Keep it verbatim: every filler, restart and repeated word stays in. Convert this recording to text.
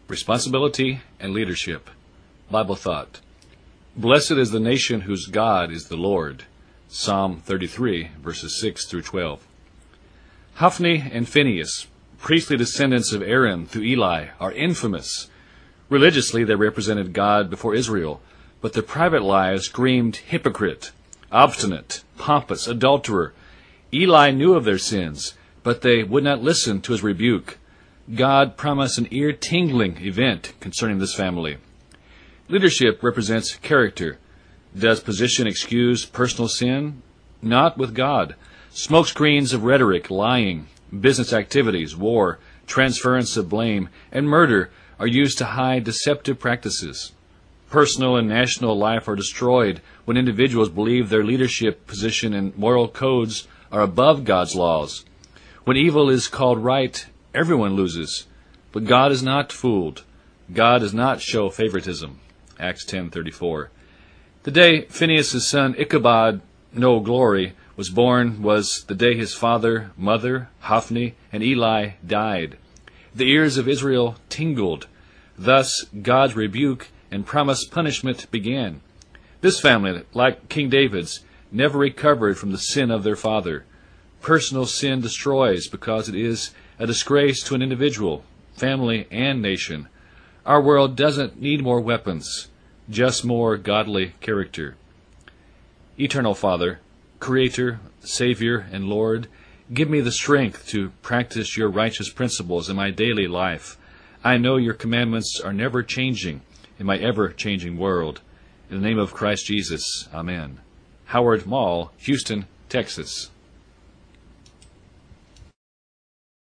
Responsibility and Leadership. Bible Thought. Blessed is the nation whose God is the Lord. Psalm thirty-three, verses six through twelve. Hophni and Phinehas, priestly descendants of Aaron through Eli, are infamous. Religiously, they represented God before Israel, but their private lives screamed hypocrite, obstinate, pompous, adulterer. Eli knew of their sins, but they would not listen to his rebuke. God promised an ear-tingling event concerning this family. Leadership represents character. Does position excuse personal sin? Not with God. Smokescreens of rhetoric, lying, business activities, war, transference of blame, and murder are used to hide deceptive practices. Personal and national life are destroyed when individuals believe their leadership position and moral codes are above God's laws. When evil is called right, everyone loses. But God is not fooled. God does not show favoritism. Acts ten thirty-four. The day Phinehas' son Ichabod, no glory, was born was the day his father, mother, Hophni, and Eli died. The ears of Israel tingled. Thus God's rebuke and promised punishment began. This family, like King David's, never recovered from the sin of their father. Personal sin destroys because it is a disgrace to an individual, family, and nation. Our world doesn't need more weapons, just more godly character. Eternal Father, Creator, Savior, and Lord, give me the strength to practice your righteous principles in my daily life. I know your commandments are never changing in my ever-changing world. In the name of Christ Jesus, Amen. Howard Mall, Houston, Texas.